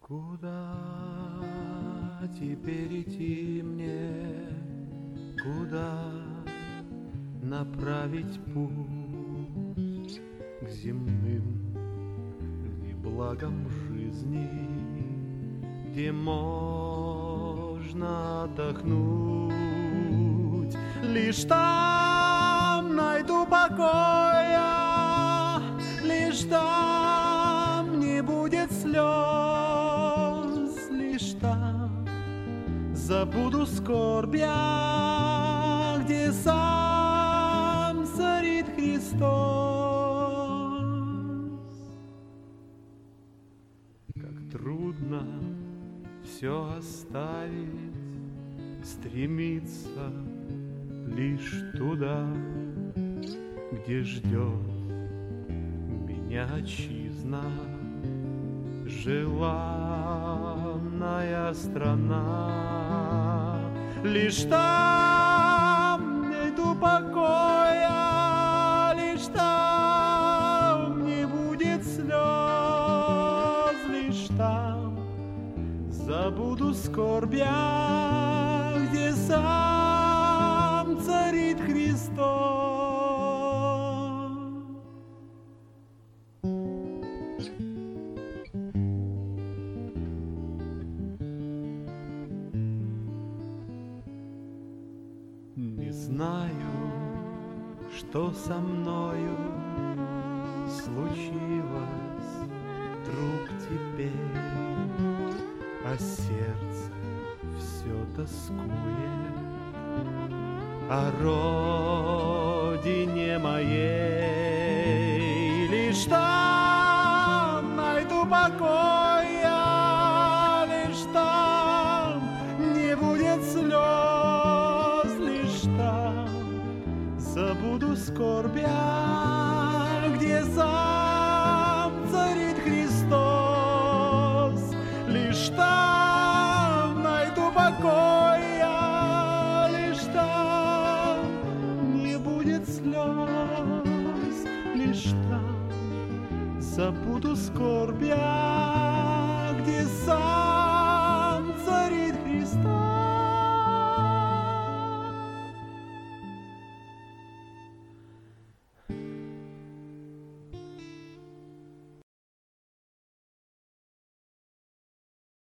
Куда теперь идти мне? Куда направить путь к земным и благам жизни, где можно отдохнуть? Лишь там найду покоя, лишь там не будет слез, лишь там забуду скорбя, где сам царит Христос. Как трудно все оставить, стремиться лишь туда, где ждет меня отчизна, желанная страна. Лишь там найду покоя, лишь там не будет слез, лишь там забуду скорбя, где сам царит Христос. Не знаю, что со мною случилось, друг, теперь, а сердце все тоскует о родине моей. Лишь там найду покоя, лишь там не будет слез, лишь там забуду скорбя, где сам царит Христос. Лишь там найду покоя, лишь там не будет слез, лишь там забуду скорбя,